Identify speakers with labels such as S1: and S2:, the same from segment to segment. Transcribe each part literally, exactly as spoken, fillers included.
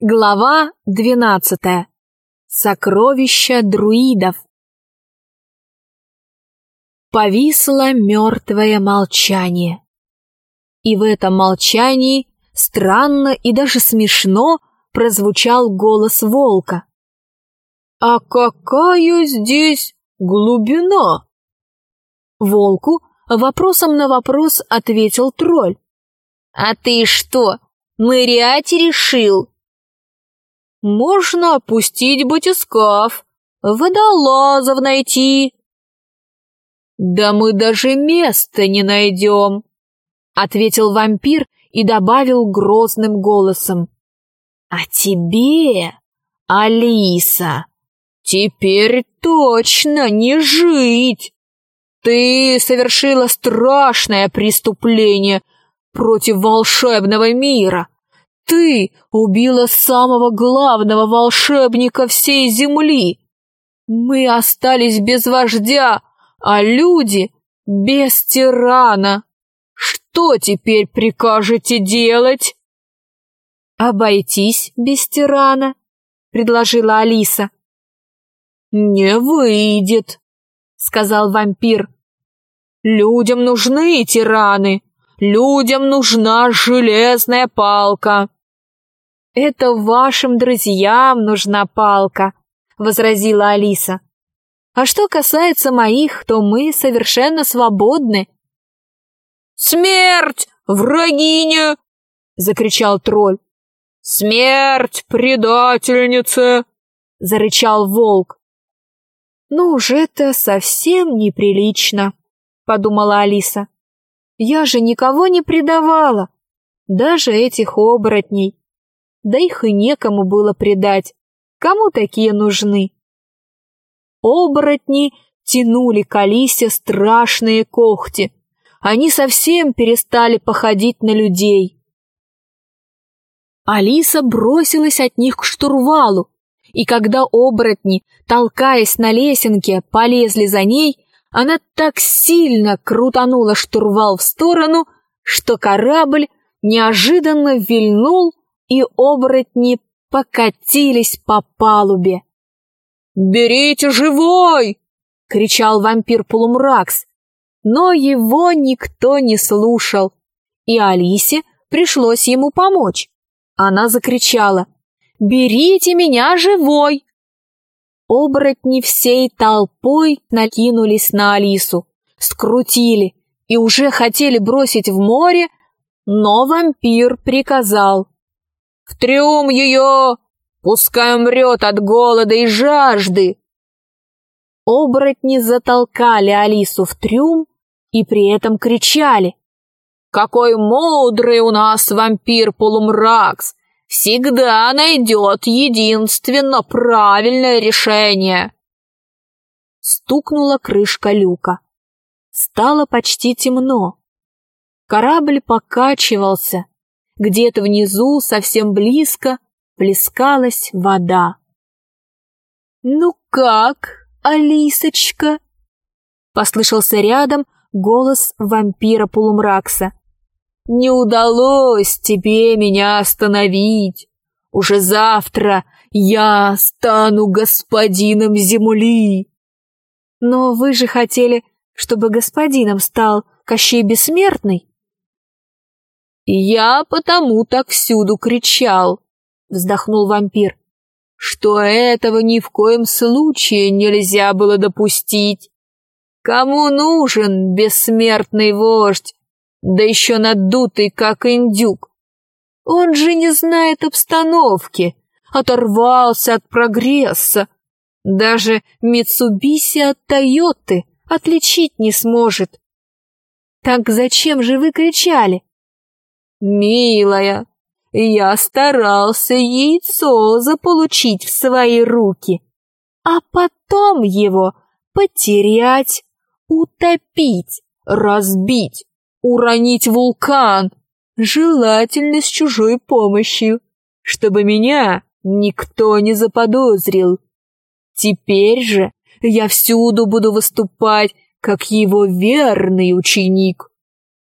S1: Глава двенадцатая. Сокровища друидов. Повисло мертвое молчание. И в этом молчании странно и даже смешно прозвучал голос волка. «А какая здесь глубина?» Волку вопросом на вопрос ответил тролль.
S2: «А ты что, нырять решил?»
S1: «Можно опустить батискаф, водолазов найти». «Да мы даже места не найдем», — ответил вампир и добавил грозным голосом. «А тебе, Алиса, теперь точно не жить. Ты совершила страшное преступление против волшебного мира. Ты убила самого главного волшебника всей земли. Мы остались без вождя, а люди без тирана. Что теперь прикажете делать?» «Обойтись без тирана», — предложила Алиса. «Не выйдет», — сказал вампир. «Людям нужны тираны, людям нужна железная палка». «Это вашим друзьям нужна палка», — возразила Алиса. «А что касается моих, то мы совершенно свободны».
S2: «Смерть, врагиня!» — закричал тролль. «Смерть, предательница!» — зарычал волк.
S1: «Ну уж это совсем неприлично», — подумала Алиса. «Я же никого не предавала, даже этих оборотней. Да их и некому было предать. Кому такие нужны?» Оборотни тянули к Алисе страшные когти. Они совсем перестали походить на людей. Алиса бросилась от них к штурвалу, и когда оборотни, толкаясь на лесенке, полезли за ней, она так сильно крутанула штурвал в сторону, что корабль неожиданно вильнул, и оборотни покатились по палубе.
S2: «Берите живой!»
S1: — кричал вампир Полумракс, но его никто не слушал, и Алисе пришлось ему помочь. Она закричала: «Берите меня живой!» Оборотни всей толпой накинулись на Алису, скрутили и уже хотели бросить в море, но вампир приказал: «В трюм ее! Пускай умрет от голода и жажды!» Оборотни затолкали Алису в трюм и при этом кричали: «Какой мудрый у нас вампир Полумракс! Всегда найдет единственно правильное решение!» Стукнула крышка люка. Стало почти темно. Корабль покачивался. Где-то внизу, совсем близко, плескалась вода. «Ну как, Алисочка?» — послышался рядом голос вампира Полумракса. «Не удалось тебе меня остановить. Уже завтра я стану господином земли». «Но вы же хотели, чтобы господином стал Кощей Бессмертный?» «Я потому так всюду кричал», — вздохнул вампир, «что этого ни в коем случае нельзя было допустить. Кому нужен бессмертный вождь, да еще надутый, как индюк? Он же не знает обстановки, оторвался от прогресса. Даже Митсубиси от Тойоты отличить не сможет. Так зачем же вы кричали?» «Милая, я старался яйцо заполучить в свои руки, а потом его потерять, утопить, разбить, уронить в вулкан, желательно с чужой помощью, чтобы меня никто не заподозрил. Теперь же я всюду буду выступать, как его верный ученик.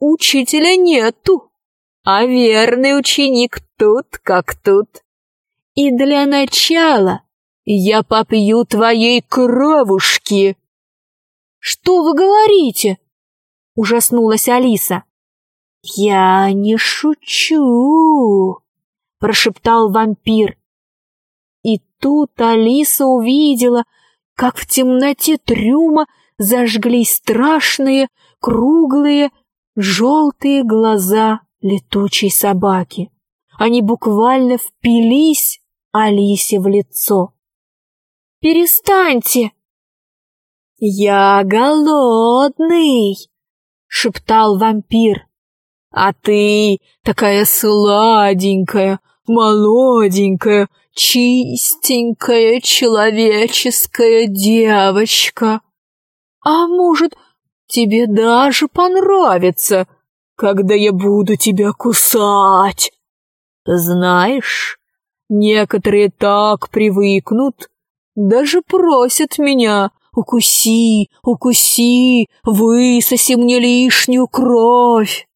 S1: Учителя нету, а верный ученик тут как тут. И для начала я попью твоей кровушки».
S2: «Что вы говорите?» — ужаснулась Алиса.
S1: «Я не шучу», — прошептал вампир. И тут Алиса увидела, как в темноте трюма зажглись страшные, круглые, желтые глаза летучей собаки. Они буквально впились Алисе в лицо.
S2: «Перестаньте!»
S1: «Я голодный!» — шептал вампир. «А ты такая сладенькая, молоденькая, чистенькая человеческая девочка. А может, тебе даже понравится, когда я буду тебя кусать? Знаешь, некоторые так привыкнут, даже просят меня: укуси, укуси, высоси мне лишнюю кровь».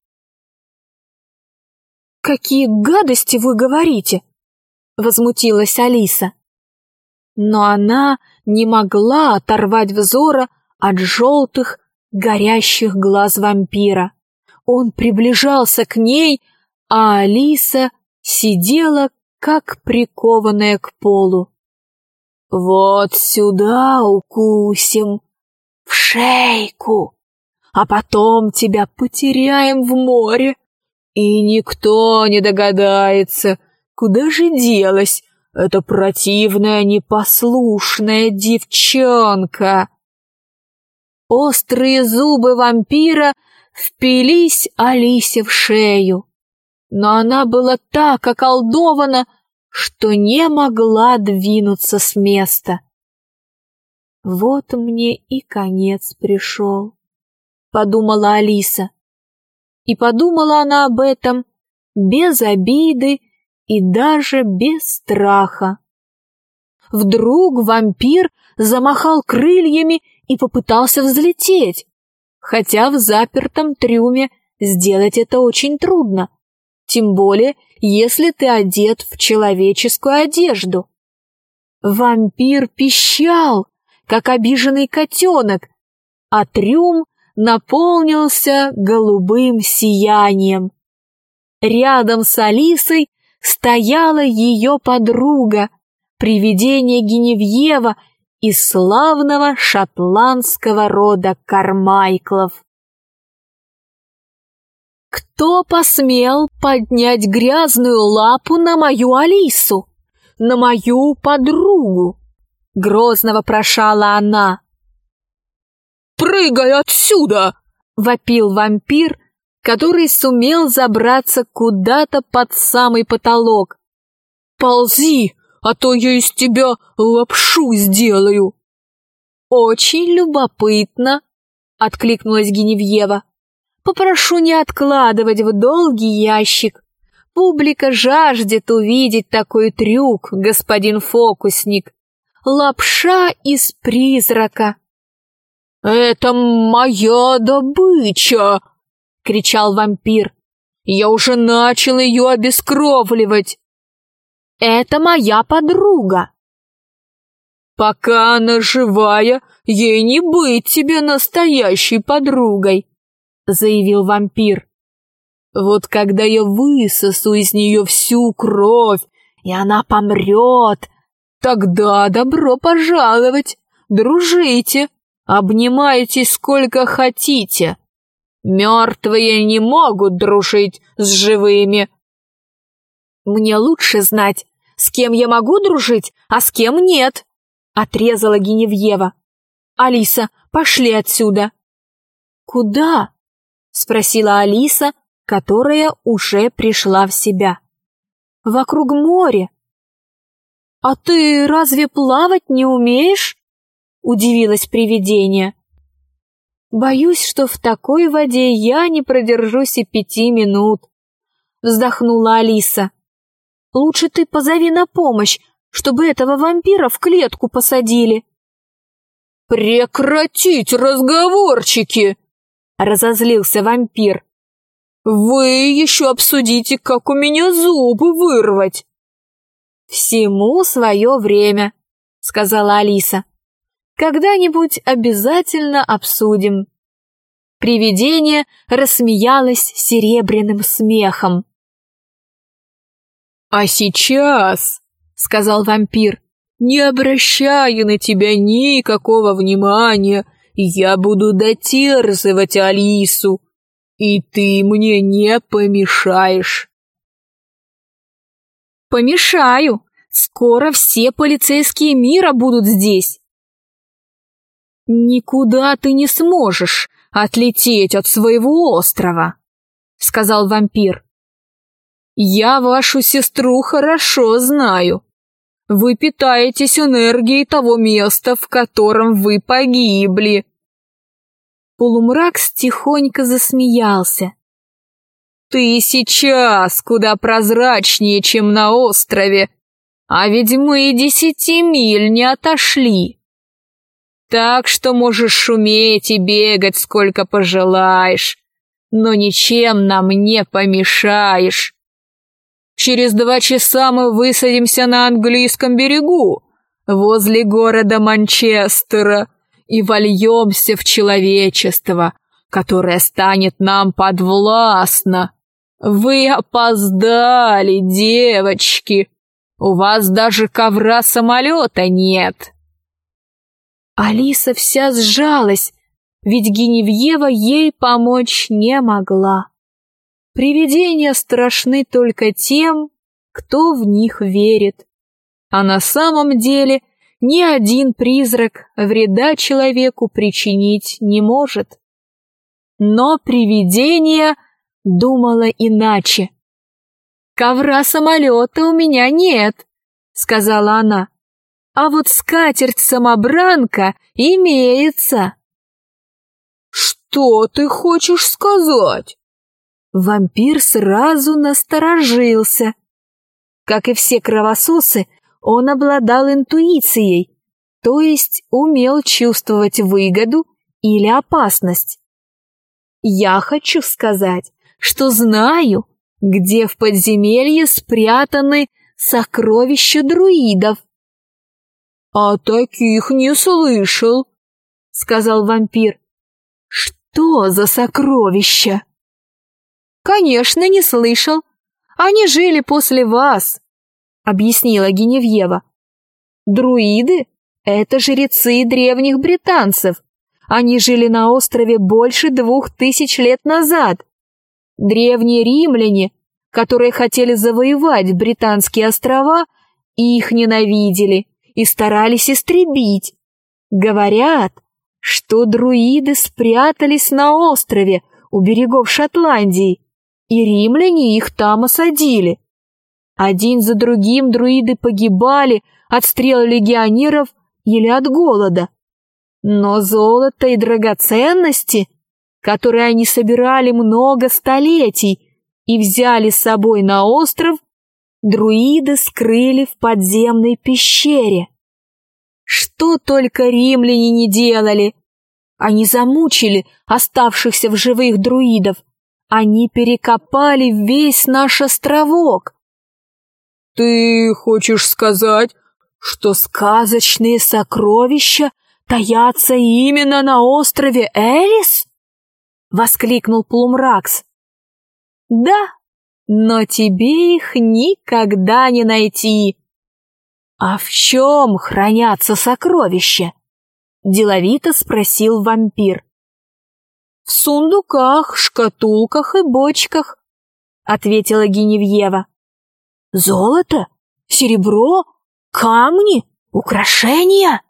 S2: «Какие гадости вы говорите!» — возмутилась Алиса.
S1: Но она не могла оторвать взора от желтых, горящих глаз вампира. Он приближался к ней, а Алиса сидела, как прикованная к полу. «Вот сюда укусим, в шейку, а потом тебя потеряем в море, и никто не догадается, куда же делась эта противная непослушная девчонка». Острые зубы вампира впились Алисе в шею, но она была так околдована, что не могла двинуться с места. «Вот мне и конец пришел», — подумала Алиса. И подумала она об этом без обиды и даже без страха. Вдруг вампир замахал крыльями и попытался взлететь, хотя в запертом трюме сделать это очень трудно, тем более если ты одет в человеческую одежду. Вампир пищал, как обиженный котенок, а трюм наполнился голубым сиянием. Рядом с Алисой стояла ее подруга, привидение Геневьева из славного шотландского рода Кармайклов. «Кто посмел поднять грязную лапу на мою Алису, на мою подругу?» — грозно вопрошала она.
S2: «Прыгай отсюда!»
S1: — вопил вампир, который сумел забраться куда-то под самый потолок.
S2: «Ползи, а то я из тебя лапшу сделаю!»
S1: «Очень любопытно!» — откликнулась Геневьева. «Попрошу не откладывать в долгий ящик. Публика жаждет увидеть такой трюк, господин фокусник. Лапша из призрака».
S2: «Это моя добыча!» — кричал вампир. «Я уже начал ее обескровливать».
S1: «Это моя подруга».
S2: «Пока она живая, ей не быть тебе настоящей подругой», — заявил вампир. «Вот когда я высосу из нее всю кровь, и она помрет, тогда добро пожаловать, дружите, обнимайтесь сколько хотите. Мертвые не могут дружить с живыми».
S1: «Мне лучше знать, с кем я могу дружить, а с кем нет», — отрезала Геневьева. «Алиса, пошли отсюда». «Куда?» — спросила Алиса, которая уже пришла в себя. «Вокруг моря». «А ты разве плавать не умеешь?» — удивилось привидение. «Боюсь, что в такой воде я не продержусь и пяти минут», — вздохнула Алиса. «Лучше ты позови на помощь, чтобы этого вампира в клетку посадили».
S2: «Прекратить разговорчики!» — разозлился вампир. «Вы еще обсудите, как у меня зубы вырвать».
S1: «Всему свое время», — сказала Алиса. «Когда-нибудь обязательно обсудим». Привидение рассмеялось серебряным смехом.
S2: «А сейчас, — сказал вампир, — не обращая на тебя никакого внимания, я буду дотерзывать Алису, и ты мне не помешаешь».
S1: «Помешаю. Скоро все полицейские мира будут здесь». «Никуда ты не сможешь отлететь от своего острова», — сказал вампир. «Я вашу сестру хорошо знаю. Вы питаетесь энергией того места, в котором вы погибли». Полумрак тихонько засмеялся. «Ты сейчас куда прозрачнее, чем на острове, а ведь мы и десяти миль не отошли. Так что можешь шуметь и бегать сколько пожелаешь, но ничем нам не помешаешь. Через два часа мы высадимся на английском берегу, возле города Манчестера, и вольемся в человечество, которое станет нам подвластно. Вы опоздали, девочки. У вас даже ковра самолета нет». Алиса вся сжалась, ведь Геневьева ей помочь не могла. Привидения страшны только тем, кто в них верит. А на самом деле ни один призрак вреда человеку причинить не может. Но привидение думало иначе. «Ковра самолета у меня нет», — сказала она. «А вот скатерть-самобранка имеется».
S2: «Что ты хочешь сказать?»
S1: Вампир сразу насторожился. Как и все кровососы, он обладал интуицией, то есть умел чувствовать выгоду или опасность. «Я хочу сказать, что знаю, где в подземелье спрятаны сокровища друидов».
S2: «О таких не слышал», — сказал вампир.
S1: «Что за сокровища?» «Конечно, не слышал. Они жили после вас», — объяснила Геневьева. «Друиды — это жрецы древних британцев. Они жили на острове больше двух тысяч лет назад. Древние римляне, которые хотели завоевать британские острова, их ненавидели и старались истребить. Говорят, что друиды спрятались на острове у берегов Шотландии, и римляне их там осадили. Один за другим друиды погибали от стрел легионеров или от голода. Но золото и драгоценности, которые они собирали много столетий и взяли с собой на остров, друиды скрыли в подземной пещере. Что только римляне не делали! Они замучили оставшихся в живых друидов. Они перекопали весь наш островок.
S2: «Ты хочешь сказать,
S1: что сказочные сокровища таятся именно на острове Элис?» — воскликнул Плумракс. «Да, но тебе их никогда не найти». «А в чем хранятся сокровища?» — деловито спросил вампир. «В сундуках, шкатулках и бочках», — ответила Геневьева. «Золото? Серебро? Камни? Украшения?»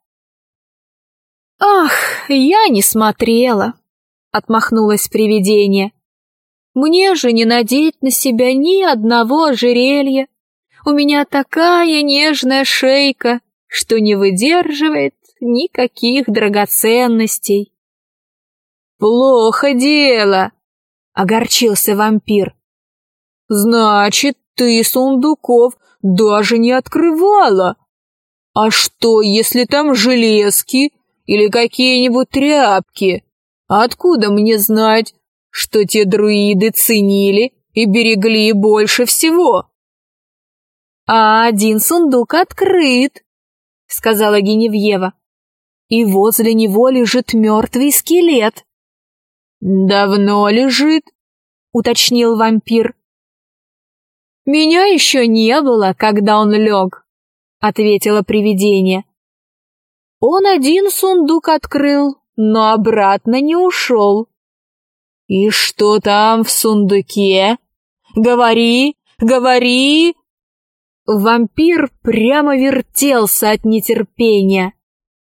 S1: «Ах, я не смотрела», — отмахнулось привидение. «Мне же не надеть на себя ни одного ожерелья. У меня такая нежная шейка, что не выдерживает никаких драгоценностей». «Плохо дело», — огорчился вампир.
S2: «Значит, ты сундуков даже не открывала. А что, если там железки или какие-нибудь тряпки? Откуда мне знать, что те друиды ценили и берегли больше всего?»
S1: а один сундук открыт», — сказала Геневьева. «И возле него лежит мертвый скелет». «Давно лежит?» — уточнил вампир. «Меня еще не было, когда он лег», — ответило привидение. «Он один сундук открыл, но обратно не ушел». «И что там в сундуке? Говори, говори!» Вампир прямо вертелся от нетерпения.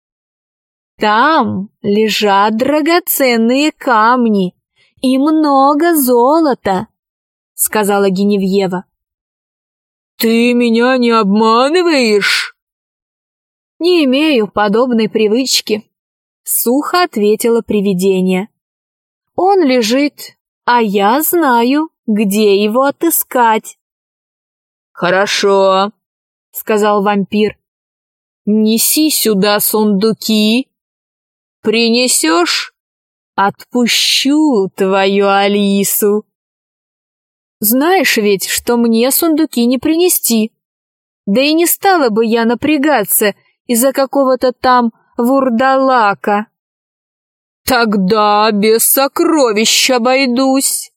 S1: «Там лежат драгоценные камни и много золота», — сказала Геневьева. «Ты меня не обманываешь?» «Не имею подобной привычки», — сухо ответило привидение. «Он лежит, а я знаю, где его отыскать». «Хорошо», — сказал вампир. «Неси сюда сундуки. Принесешь? Отпущу твою Алису». «Знаешь ведь, что мне сундуки не принести. Да и не стала бы я напрягаться из-за какого-то там вурдалака». «Тогда без сокровищ обойдусь».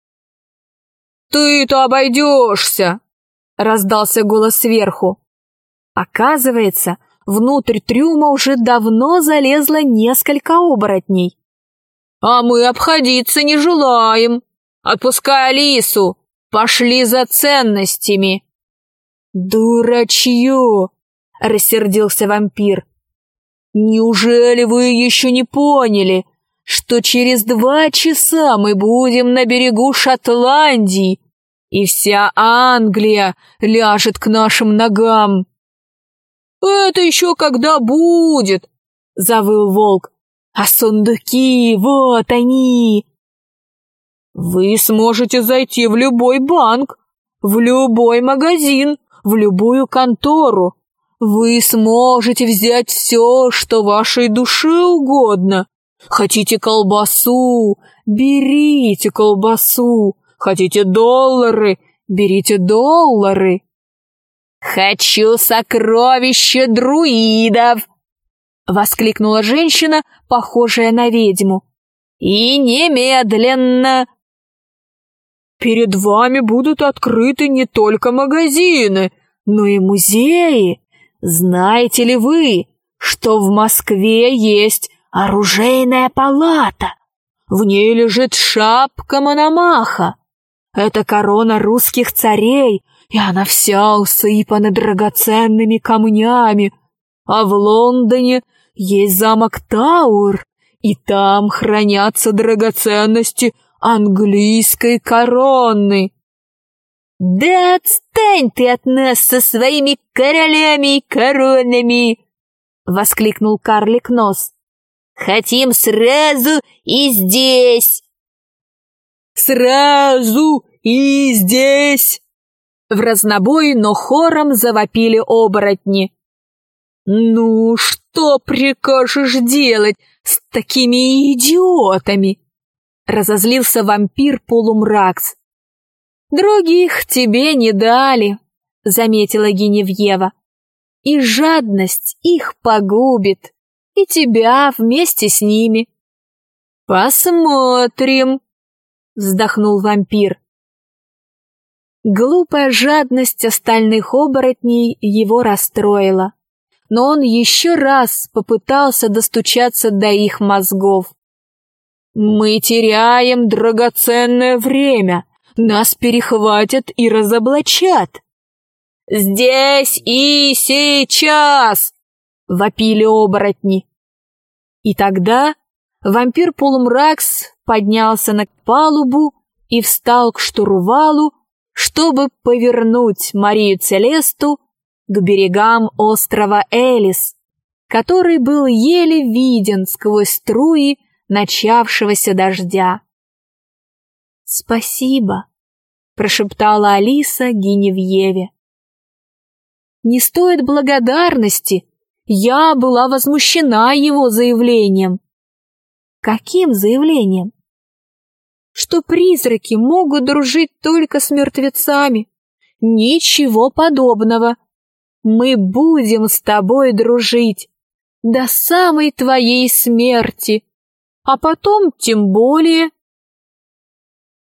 S1: «Ты-то обойдешься!» — раздался голос сверху. Оказывается, внутрь трюма уже давно залезло несколько оборотней. «А мы обходиться не желаем. Отпускай Алису, пошли за ценностями». «Дурачье!» — рассердился вампир. «Неужели вы еще не поняли, что через два часа мы будем на берегу Шотландии, и вся Англия ляжет к нашим ногам?» «Это еще когда будет?» — завыл волк. «А сундуки, вот они!» «Вы сможете зайти в любой банк, в любой магазин, в любую контору. Вы сможете взять все, что вашей душе угодно. Хотите колбасу? Берите колбасу. Хотите доллары? Берите доллары. «Хочу сокровища друидов!» — воскликнула женщина, похожая на ведьму. «И немедленно!» «Перед вами будут открыты не только магазины, но и музеи. Знаете ли вы, что в Москве есть оружейная палата? В ней лежит шапка Мономаха. Это корона русских царей, и она вся усыпана драгоценными камнями. А в Лондоне есть замок Тауэр, и там хранятся драгоценности английской короны». «Да отстань ты от нас со своими королями и коронами!» — воскликнул карлик Нос. «Хотим сразу и здесь!» «Сразу и здесь!» В разнобой, но хором завопили оборотни. «Ну, что прикажешь делать с такими идиотами?» — разозлился вампир Полумракс. «Других тебе не дали», — заметила Геневьева. «И жадность их погубит, и тебя вместе с ними». «Посмотрим», — вздохнул вампир. Глупая жадность остальных оборотней его расстроила, но он еще раз попытался достучаться до их мозгов. «Мы теряем драгоценное время. Нас перехватят и разоблачат». «Здесь и сейчас!» — вопили оборотни. И тогда вампир Полумракс поднялся на палубу и встал к штурвалу, чтобы повернуть Марию Целесту к берегам острова Элис, который был еле виден сквозь струи начавшегося дождя. «Спасибо», — прошептала Алиса Геневьеве. «Не стоит благодарности, я была возмущена его заявлением». «Каким заявлением?» «Что призраки могут дружить только с мертвецами, Ничего подобного. Мы будем с тобой дружить до самой твоей смерти, а потом тем более.